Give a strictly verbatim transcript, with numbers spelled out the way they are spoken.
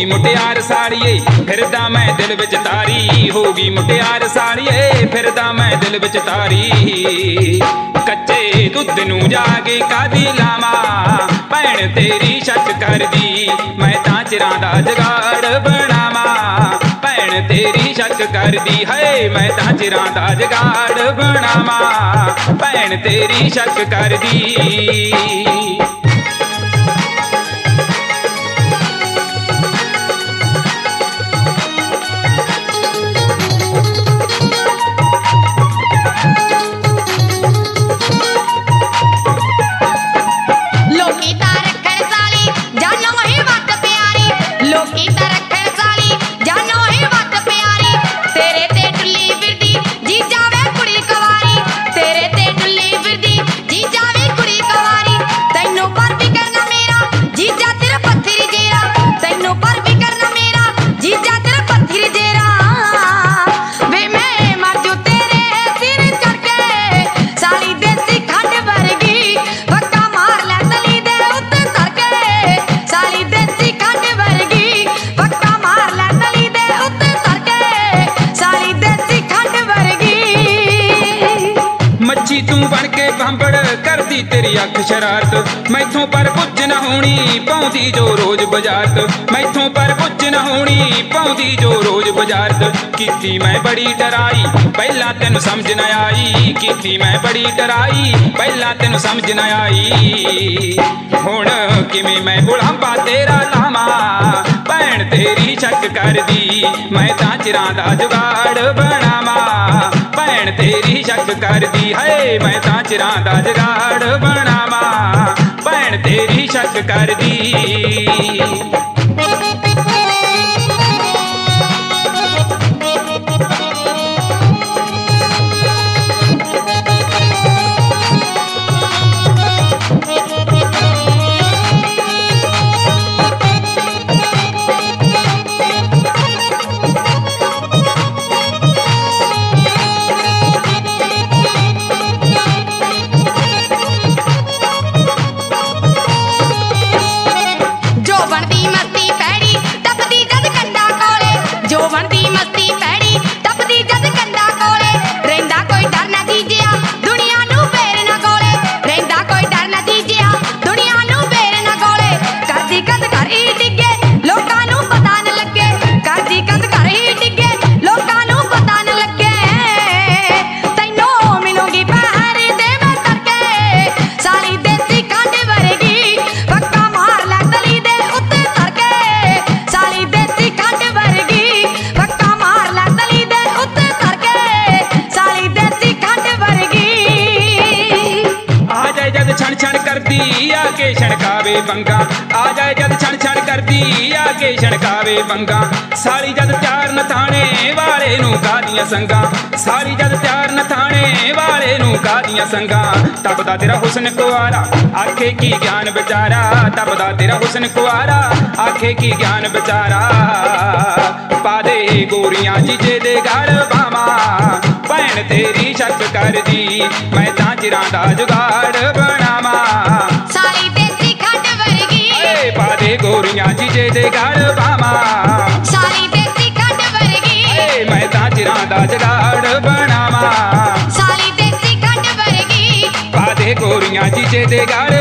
ਮੁਟਿਆਰ ਸਾੜੀਏ ਫਿਰਦਾ ਮੈਂ ਦਿਲ ਵਿੱਚ ਤਾਰੀ, ਹੋ ਗਈ ਮੁਟਿਆਰ ਸਾੜੀਏ ਫਿਰਦਾ ਮੈਂ ਦਿਲ ਵਿੱਚ ਤਾਰੀ। ਕੱਚੇ ਦੁੱਧ ਨੂੰ ਜਾ ਕੇ ਕਾਦੀ ਲਾਵਾਂ ਭੈਣ ਤੇਰੀ ਸ਼ੱਕ ਕਰਦੀ, ਮੈਂ ਤਾਂ ਚਿਰਾਂ ਦਾ ਜਗਾੜ ਬਣਾਵਾਂ ਭੈਣ ਤੇਰੀ ਸ਼ੱਕ ਕਰਦੀ ਹੈ, ਮੈਂ ਤਾਂ ਚਿਰਾਂ ਦਾ ਜਗਾੜ ਬਣਾਵਾਂ ਭੈਣ ਤੇਰੀ ਸ਼ੱਕ ਕਰਦੀ। ਤੂੰ ਬਣ ਕੇ ਭਾਂਬੜ ਕਰਦੀ ਤੇਰੀ ਅੱਖ ਸ਼ਰਾਰਤ, ਮੈਥੋਂ ਪਰ ਪੁੱਜ ਨਾ ਹੋਣੀ ਪਾਉਂਦੀ ਜੋ ਰੋਜ਼ ਬਜ਼ਾਰਤ, ਮੈਥੋਂ ਪਰ ਪੁੱਜ ਨਾ ਹੋਣੀ ਪਾਉਂਦੀ ਜੋ ਰੋਜ਼ ਬਜ਼ਾਰਤ। ਕੀਤੀ ਮੈਂ ਬੜੀ ਡਰਾਈ ਪਹਿਲਾਂ ਤੈਨੂੰ ਸਮਝ ਨਾ ਆਈ, ਕੀਤੀ ਮੈਂ ਬੜੀ ਡਰਾਈ ਪਹਿਲਾਂ ਤੈਨੂੰ ਸਮਝ ਨਾ ਆਈ। ਹੁਣ ਕਿਵੇਂ ਮੈਂ ਬੁਲਾਂਬਾ ਤੇਰਾ ਲਾਵਾਂ ਭੈਣ ਤੇਰੀ ਸ਼ੱਕ ਕਰਦੀ, ਮੈਂ ਤਾਂ ਚਿਰਾਂ ਦਾ ਜੁਗਾੜ ਬਣਾਵਾਂ ਭੈਣ ਤੇਰੀ ਸ਼ੱਕ ਕਰਦੀ ਹੈ, ਮੈਂ ਤਾਂ ਚਿਰਾਂ ਦਾ ਜਗਾੜ ਬਣਾਵਾਂ ਭੈਣ ਤੇਰੀ ਸ਼ੱਕ ਕਰਦੀ। ਕਰਦੀ ਆ ਕੇ ਛਣਕਾਵੇ ਬੰਗਾ, ਆ ਜਾਏ ਜਦ ਛਣ ਛਣ ਕਰਦੀ ਆ ਕੇ ਛਣਕਾਵੇ ਬੰਗਾ। ਸਾਲੀ ਜਦ ਤਿਆਰ ਨਥਾਣੇ ਵਾਲੇ ਨੂੰ ਕਾਦੀਆਂ ਸੰਗਾ, ਸਾਲੀ ਜਦ ਤਿਆਰ ਨਥਾਣੇ ਵਾਲੇ ਨੂੰ ਕਾਦੀਆਂ ਸੰਗਾ। ਤਪਦਾ ਤੇਰਾ ਹੁਸਨ ਕੁਆਰਾ ਆਖੇ ਕੀ ਗਿਆਨ ਵਿਚਾਰਾ, ਤਪਦਾ ਤੇਰਾ ਹੁਸਨ ਕੁਆਰਾ ਆਖੇ ਕੀ ਗਿਆਨ ਵਿਚਾਰਾ। ਪਾ ਦੇ ਗੋਰੀਆਂ ਜੀਜੇ ਦੇ ਗਲ ਬਾਵਾਂ ਭੈਣ ਤੇਰੀ ਸ਼ੱਕ ਕਰਦੀ, ਮੈਂ ਤਾਂ ਚਿਰਾਂ ਦਾ ਜੁਗਾੜ ਬਣਾਵਾਂ ਸਾਲੀ ਦੇਸੀ ਖੰਡ ਵਰਗੀ। ਏ ਪਾ ਦੇ ਗੋਰੀਆਂ ਜੀਜੇ ਦੇ ਗਲ ਬਾਵਾਂ ਸਾਲੀ ਦੇਸੀ ਖੰਡ ਵਰਗੀ। ਏ ਮੈਂ ਤਾਂ ਚਿਰਾਂ ਦਾ ਜੁਗਾੜ ਬਣਾਵਾਂ ਸਾਲੀ ਦੇਸੀ ਖੰਡ ਵਰਗੀ। ਪਾ ਦੇ ਗੋਰੀਆਂ ਜੀਜੇ ਦੇ ਗਲ